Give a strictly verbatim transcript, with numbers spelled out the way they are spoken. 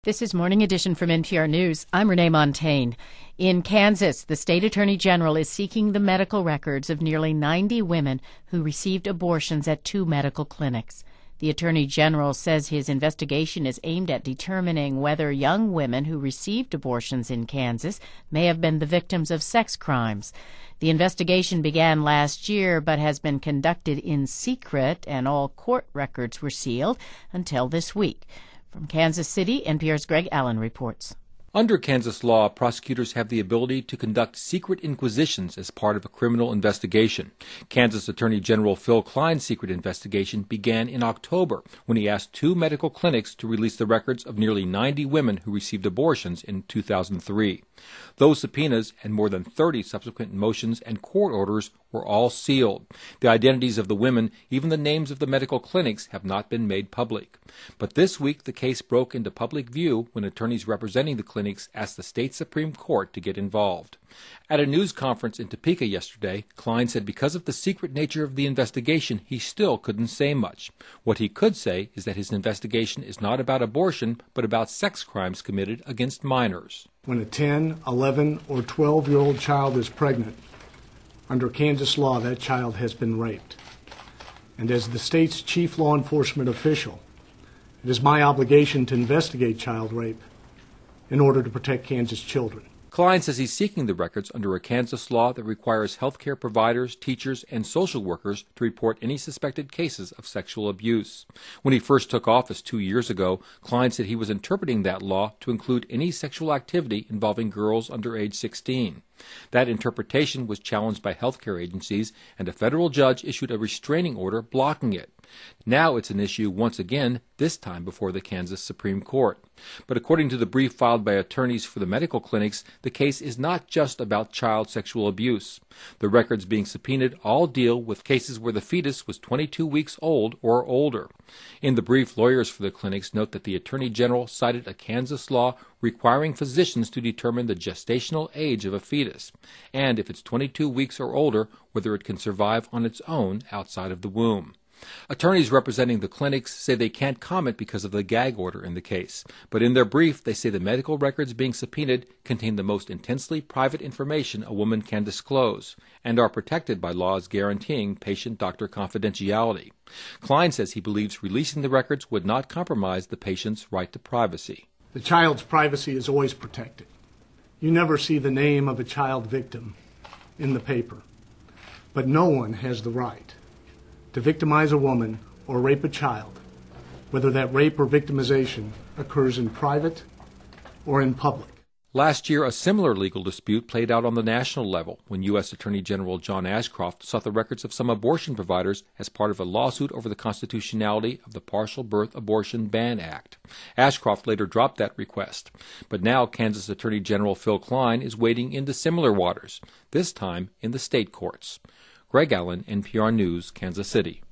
This is Morning Edition from N P R News. I'm Renee Montaigne. In Kansas, the state attorney general is seeking the medical records of nearly ninety women who received abortions at two medical clinics. The attorney general says his investigation is aimed at determining whether young women who received abortions in Kansas may have been the victims of sex crimes. The investigation began last year but has been conducted in secret, and all court records were sealed until this week. From Kansas City, N P R's Greg Allen reports. Under Kansas law, prosecutors have the ability to conduct secret inquisitions as part of a criminal investigation. Kansas Attorney General Phil Klein's secret investigation began in October when he asked two medical clinics to release the records of nearly ninety women who received abortions in two thousand three. Those subpoenas and more than thirty subsequent motions and court orders were all sealed. The identities of the women, even the names of the medical clinics, have not been made public. But this week the case broke into public view when attorneys representing the clinics asked the state Supreme Court to get involved. At a news conference in Topeka yesterday, Klein said because of the secret nature of the investigation, he still couldn't say much. What he could say is that his investigation is not about abortion, but about sex crimes committed against minors. When a ten, eleven, or twelve-year-old child is pregnant, under Kansas law, that child has been raped. And as the state's chief law enforcement official, it is my obligation to investigate child rape in order to protect Kansas children. Klein says he's seeking the records under a Kansas law that requires health care providers, teachers, and social workers to report any suspected cases of sexual abuse. When he first took office two years ago, Klein said he was interpreting that law to include any sexual activity involving girls under age sixteen. That interpretation was challenged by healthcare agencies, and a federal judge issued a restraining order blocking it. Now it's an issue once again, this time before the Kansas Supreme Court. But according to the brief filed by attorneys for the medical clinics, the case is not just about child sexual abuse. The records being subpoenaed all deal with cases where the fetus was twenty-two weeks old or older. In the brief, lawyers for the clinics note that the Attorney General cited a Kansas law requiring physicians to determine the gestational age of a fetus, and if it's twenty-two weeks or older, whether it can survive on its own outside of the womb. Attorneys representing the clinics say they can't comment because of the gag order in the case, but in their brief they say the medical records being subpoenaed contain the most intensely private information a woman can disclose and are protected by laws guaranteeing patient-doctor confidentiality. Klein says he believes releasing the records would not compromise the patient's right to privacy. The child's privacy is always protected. You never see the name of a child victim in the paper, but no one has the right to victimize a woman or rape a child, whether that rape or victimization occurs in private or in public. Last year, a similar legal dispute played out on the national level when U S Attorney General John Ashcroft sought the records of some abortion providers as part of a lawsuit over the constitutionality of the Partial Birth Abortion Ban Act. Ashcroft later dropped that request. But now Kansas Attorney General Phil Klein is wading into similar waters, this time in the state courts. Greg Allen, N P R News, Kansas City.